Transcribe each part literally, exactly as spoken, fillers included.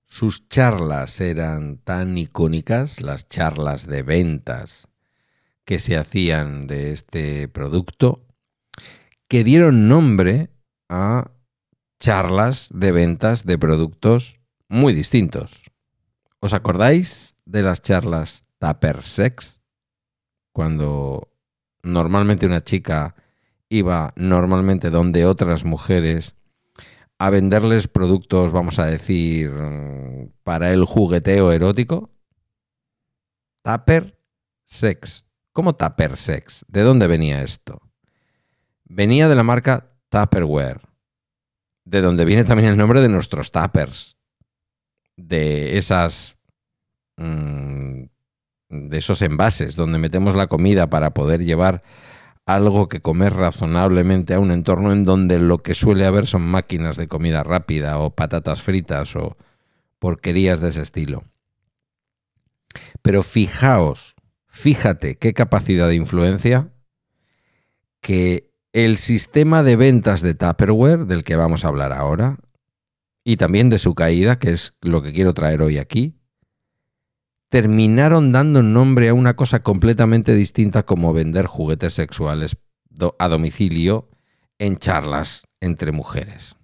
Sus charlas eran tan icónicas, las charlas de ventas que se hacían de este producto, que dieron nombre a charlas de ventas de productos muy distintos. ¿Os acordáis de las charlas Tupper Sex? Cuando normalmente una chica iba normalmente donde otras mujeres a venderles productos, vamos a decir, para el jugueteo erótico. Tupper Sex. ¿Cómo Tupper Sex? ¿De dónde venía esto? Venía de la marca Tupperware, de donde viene también el nombre de nuestros tuppers, de esas mmm, de esos envases donde metemos la comida para poder llevar algo que comer razonablemente a un entorno en donde lo que suele haber son máquinas de comida rápida o patatas fritas o porquerías de ese estilo. Pero fijaos, fíjate qué capacidad de influencia que el sistema de ventas de Tupperware, del que vamos a hablar ahora, y también de su caída, que es lo que quiero traer hoy aquí, terminaron dando nombre a una cosa completamente distinta como vender juguetes sexuales a domicilio en charlas entre mujeres.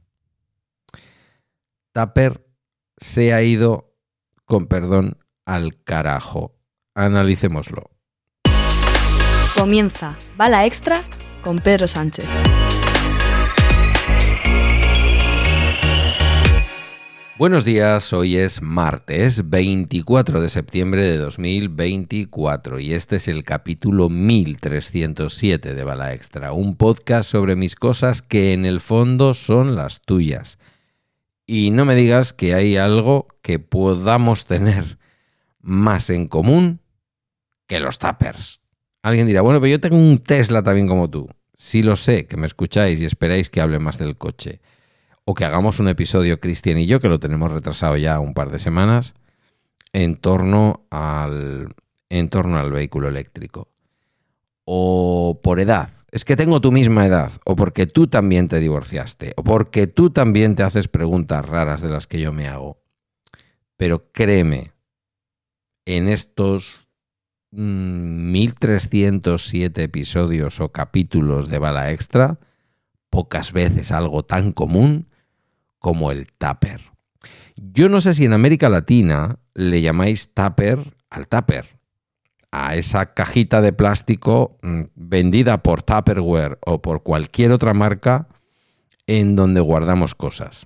Tupper se ha ido, con perdón, al carajo. Analicémoslo. Comienza Bala Extra con Pedro Sánchez. Buenos días, hoy es martes veinticuatro de septiembre de dos mil veinticuatro y este es el capítulo mil trescientos siete de Bala Extra, un podcast sobre mis cosas que en el fondo son las tuyas. Y no me digas que hay algo que podamos tener más en común que los tuppers. Alguien dirá, bueno, pero yo tengo un Tesla también como tú. Sí lo sé, que me escucháis y esperáis que hable más del coche. O que hagamos un episodio, Cristian y yo, que lo tenemos retrasado ya un par de semanas, en torno al, en torno al vehículo eléctrico. O por edad. Es que tengo tu misma edad. O porque tú también te divorciaste. O porque tú también te haces preguntas raras de las que yo me hago. Pero créeme, en estos mmm, mil trescientos siete episodios o capítulos de Bala Extra, pocas veces algo tan común como el tupper. Yo no sé si en América Latina le llamáis tupper al tupper, a esa cajita de plástico mmm, vendida por Tupperware o por cualquier otra marca en donde guardamos cosas.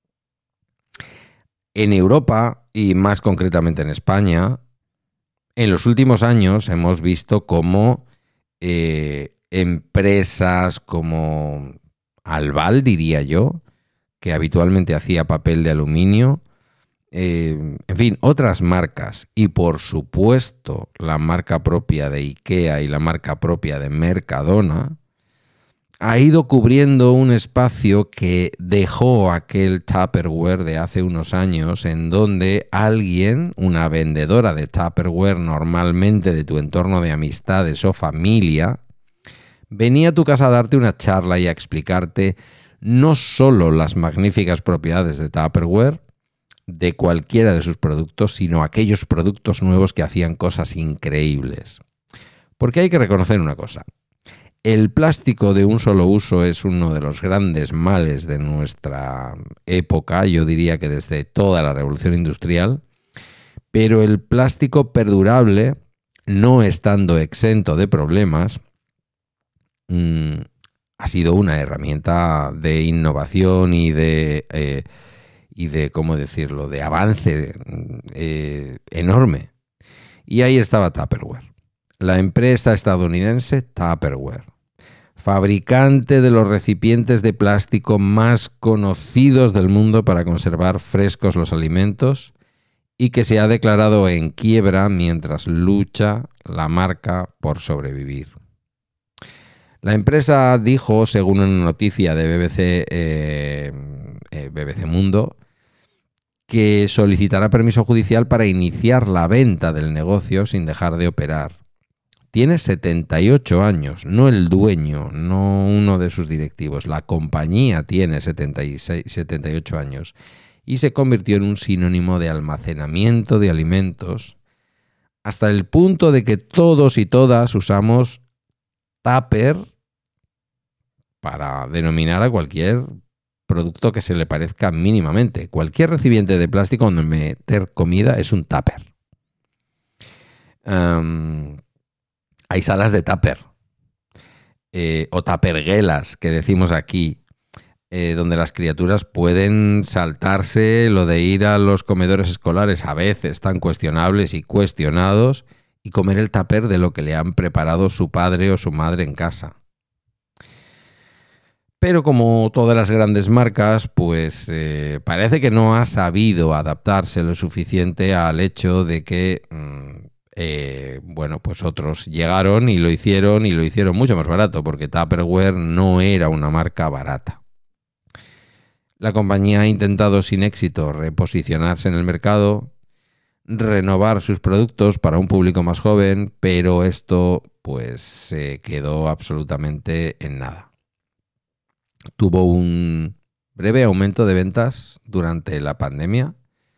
En Europa, y más concretamente en España, en los últimos años hemos visto cómo eh, empresas como Albal, diría yo, que habitualmente hacía papel de aluminio, eh, en fin, otras marcas y por supuesto la marca propia de IKEA y la marca propia de Mercadona, ha ido cubriendo un espacio que dejó aquel Tupperware de hace unos años en donde alguien, una vendedora de Tupperware normalmente de tu entorno de amistades o familia, venía a tu casa a darte una charla y a explicarte no solo las magníficas propiedades de Tupperware, de cualquiera de sus productos, sino aquellos productos nuevos que hacían cosas increíbles. Porque hay que reconocer una cosa. El plástico de un solo uso es uno de los grandes males de nuestra época, yo diría que desde toda la revolución industrial, pero el plástico perdurable, no estando exento de problemas, mmm, ha sido una herramienta de innovación y de, eh, y de ¿cómo decirlo?, de avance eh, enorme. Y ahí estaba Tupperware, la empresa estadounidense Tupperware, fabricante de los recipientes de plástico más conocidos del mundo para conservar frescos los alimentos y que se ha declarado en quiebra mientras lucha la marca por sobrevivir. La empresa dijo, según una noticia de B B C, eh, eh, B B C Mundo, que solicitará permiso judicial para iniciar la venta del negocio sin dejar de operar. Tiene setenta y ocho años, no el dueño, no uno de sus directivos. La compañía tiene setenta y seis, setenta y ocho años. y se convirtió en un sinónimo de almacenamiento de alimentos, hasta el punto de que todos y todas usamos tupper para denominar a cualquier producto que se le parezca mínimamente. Cualquier recipiente de plástico donde meter comida es un tupper. Um, hay salas de tupper eh, o tupperguelas que decimos aquí, eh, donde las criaturas pueden saltarse lo de ir a los comedores escolares, a veces tan cuestionables y cuestionados, y comer el tupper de lo que le han preparado su padre o su madre en casa. Pero como todas las grandes marcas, pues eh, parece que no ha sabido adaptarse lo suficiente al hecho de que, eh, bueno, pues otros llegaron y lo hicieron y lo hicieron mucho más barato, porque Tupperware no era una marca barata. La compañía ha intentado sin éxito reposicionarse en el mercado, renovar sus productos para un público más joven, pero esto pues se quedó absolutamente en nada. Tuvo un breve aumento de ventas durante la pandemia.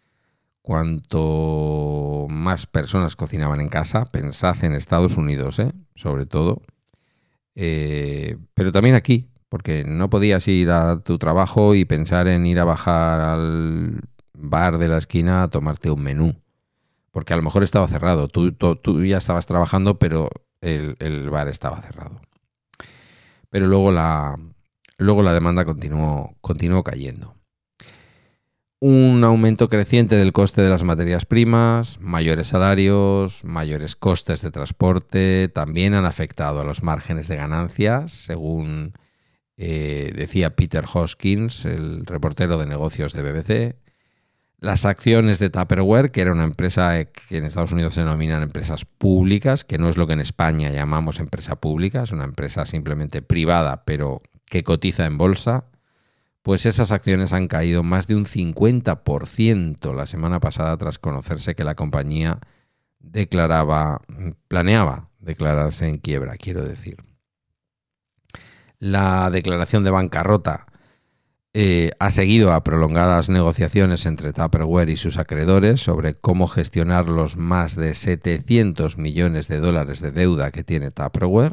Cuanto más personas cocinaban en casa, pensad en Estados Unidos, ¿eh? Sobre todo, eh, pero también aquí, porque no podías ir a tu trabajo y pensar en ir a bajar al bar de la esquina a tomarte un menú, porque a lo mejor estaba cerrado. Tú, tú, tú ya estabas trabajando, pero el, el bar estaba cerrado. Pero luego la... Luego la demanda continuó, continuó cayendo. Un aumento creciente del coste de las materias primas, mayores salarios, mayores costes de transporte, también han afectado a los márgenes de ganancias, según eh, decía Peter Hoskins, el reportero de negocios de B B C. Las acciones de Tupperware, que era una empresa que en Estados Unidos se denominan empresas públicas, que no es lo que en España llamamos empresa pública, es una empresa simplemente privada, pero que cotiza en bolsa, pues esas acciones han caído más de un cincuenta por ciento la semana pasada tras conocerse que la compañía declaraba, planeaba declararse en quiebra, quiero decir. La declaración de bancarrota eh, ha seguido a prolongadas negociaciones entre Tupperware y sus acreedores sobre cómo gestionar los más de setecientos millones de dólares de deuda que tiene Tupperware.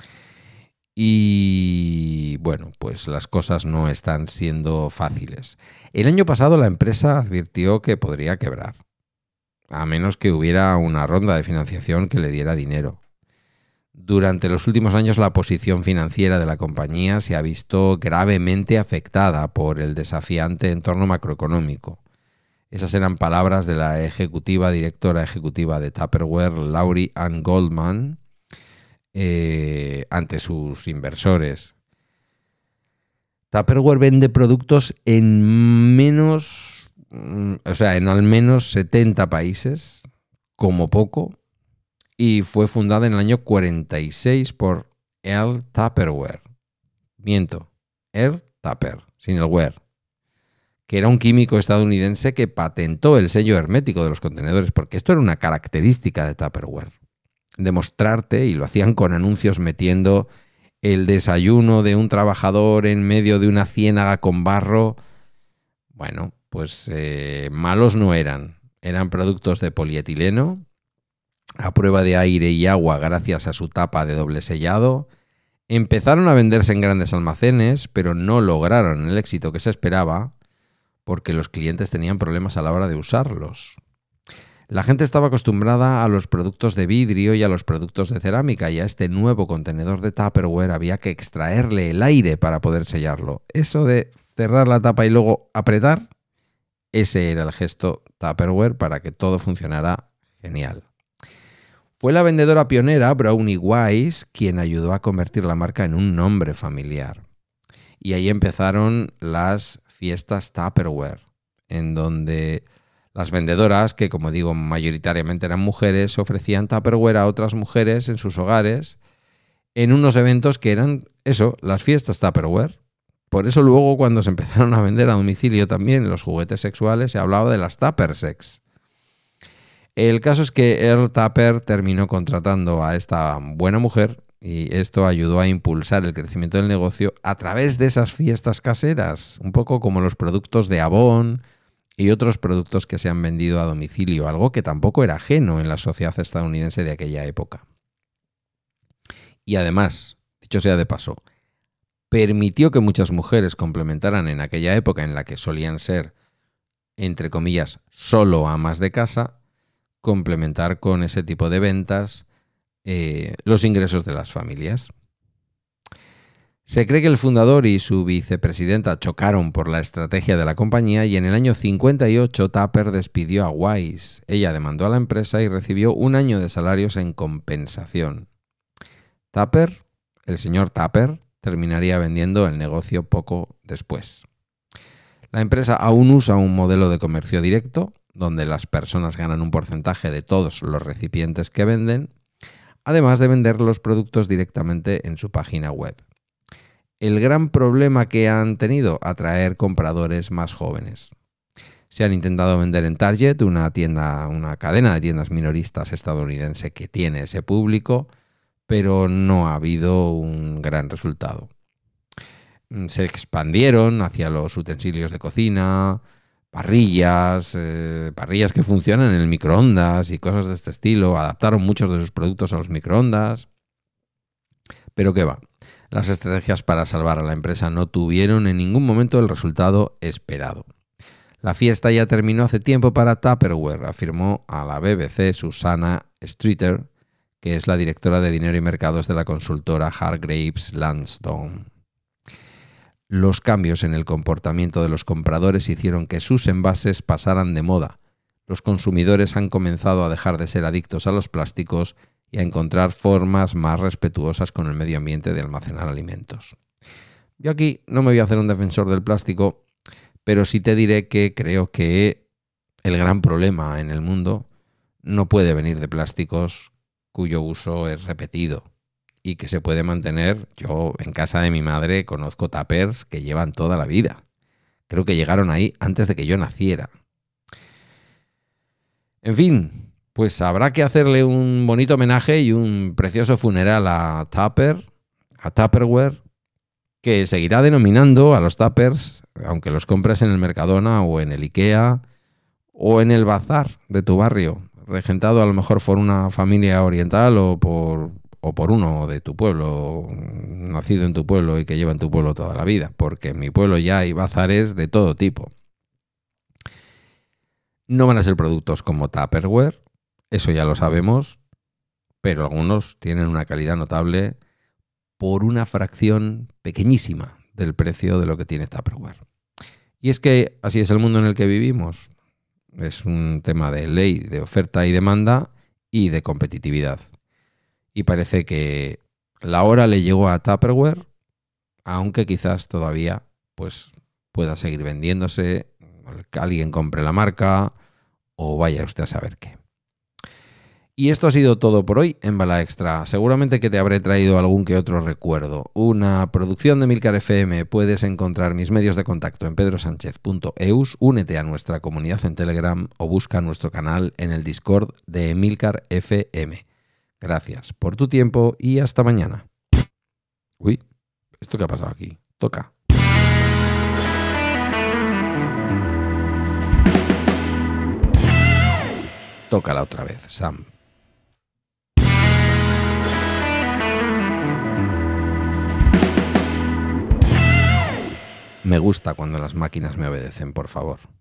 Y bueno, pues las cosas no están siendo fáciles. El año pasado la empresa advirtió que podría quebrar, a menos que hubiera una ronda de financiación que le diera dinero. Durante los últimos años la posición financiera de la compañía se ha visto gravemente afectada por el desafiante entorno macroeconómico. Esas eran palabras de la ejecutiva directora ejecutiva de Tupperware, Laurie Ann Goldman, Eh, ante sus inversores. Tupperware vende productos en menos, o sea, en al menos setenta países, como poco, y fue fundada en el año cuarenta y seis por Earl Tupperware. Miento, Earl Tupper, sin el ware, que era un químico estadounidense que patentó el sello hermético de los contenedores, porque esto era una característica de Tupperware. Demostrarte, y lo hacían con anuncios metiendo el desayuno de un trabajador en medio de una ciénaga con barro. Bueno, pues eh, malos no eran. Eran productos de polietileno, a prueba de aire y agua gracias a su tapa de doble sellado. Empezaron a venderse en grandes almacenes, pero no lograron el éxito que se esperaba porque los clientes tenían problemas a la hora de usarlos. La gente estaba acostumbrada a los productos de vidrio y a los productos de cerámica, y a este nuevo contenedor de Tupperware había que extraerle el aire para poder sellarlo. Eso de cerrar la tapa y luego apretar, ese era el gesto Tupperware para que todo funcionara genial. Fue la vendedora pionera Brownie Wise quien ayudó a convertir la marca en un nombre familiar. Y ahí empezaron las fiestas Tupperware, en donde las vendedoras, que como digo mayoritariamente eran mujeres, ofrecían Tupperware a otras mujeres en sus hogares en unos eventos que eran, eso, las fiestas Tupperware. Por eso luego cuando se empezaron a vender a domicilio también los juguetes sexuales se hablaba de las Tupper Sex. El caso es que Earl Tupper terminó contratando a esta buena mujer y esto ayudó a impulsar el crecimiento del negocio a través de esas fiestas caseras, un poco como los productos de Avon, y otros productos que se han vendido a domicilio, algo que tampoco era ajeno en la sociedad estadounidense de aquella época. Y además, dicho sea de paso, permitió que muchas mujeres complementaran en aquella época en la que solían ser, entre comillas, solo amas de casa, complementar con ese tipo de ventas eh, los ingresos de las familias. Se cree que el fundador y su vicepresidenta chocaron por la estrategia de la compañía y en el año cincuenta y ocho Tupper despidió a Wise. Ella demandó a la empresa y recibió un año de salarios en compensación. Tupper, el señor Tupper, terminaría vendiendo el negocio poco después. La empresa aún usa un modelo de comercio directo, donde las personas ganan un porcentaje de todos los recipientes que venden, además de vender los productos directamente en su página web. El gran problema que han tenido, atraer compradores más jóvenes. Se han intentado vender en Target, una tienda, una cadena de tiendas minoristas estadounidense que tiene ese público, pero no ha habido un gran resultado. Se expandieron hacia los utensilios de cocina, parrillas, eh, parrillas que funcionan en el microondas y cosas de este estilo. Adaptaron muchos de sus productos a los microondas. Pero ¿qué va? Las estrategias para salvar a la empresa no tuvieron en ningún momento el resultado esperado. La fiesta ya terminó hace tiempo para Tupperware, afirmó a la B B C Susanna Streeter, que es la directora de Dinero y Mercados de la consultora Hargreaves Lansdowne. Los cambios en el comportamiento de los compradores hicieron que sus envases pasaran de moda. Los consumidores han comenzado a dejar de ser adictos a los plásticos y a encontrar formas más respetuosas con el medio ambiente de almacenar alimentos. Yo aquí no me voy a hacer un defensor del plástico, pero sí te diré que creo que el gran problema en el mundo no puede venir de plásticos cuyo uso es repetido y que se puede mantener. Yo en casa de mi madre conozco tuppers que llevan toda la vida. Creo que llegaron ahí antes de que yo naciera. En fin, pues habrá que hacerle un bonito homenaje y un precioso funeral a Tupper, a Tupperware, que seguirá denominando a los tuppers, aunque los compres en el Mercadona o en el IKEA o en el bazar de tu barrio, regentado a lo mejor por una familia oriental o por, o por uno de tu pueblo, nacido en tu pueblo y que lleva en tu pueblo toda la vida, porque en mi pueblo ya hay bazares de todo tipo. No van a ser productos como Tupperware, eso ya lo sabemos, pero algunos tienen una calidad notable por una fracción pequeñísima del precio de lo que tiene Tupperware. Y es que así es el mundo en el que vivimos. Es un tema de ley, de oferta y demanda y de competitividad. Y parece que la hora le llegó a Tupperware, aunque quizás todavía pues, pueda seguir vendiéndose, que alguien compre la marca o vaya usted a saber qué. Y esto ha sido todo por hoy en Bala Extra. Seguramente que te habré traído algún que otro recuerdo. Una producción de Emilcar F M. Puedes encontrar mis medios de contacto en pedro sánchez punto e u s. Únete a nuestra comunidad en Telegram o busca nuestro canal en el Discord de Emilcar F M. Gracias por tu tiempo y hasta mañana. Uy, ¿esto qué ha pasado aquí? Toca. Tócala otra vez, Sam. Me gusta cuando las máquinas me obedecen, por favor.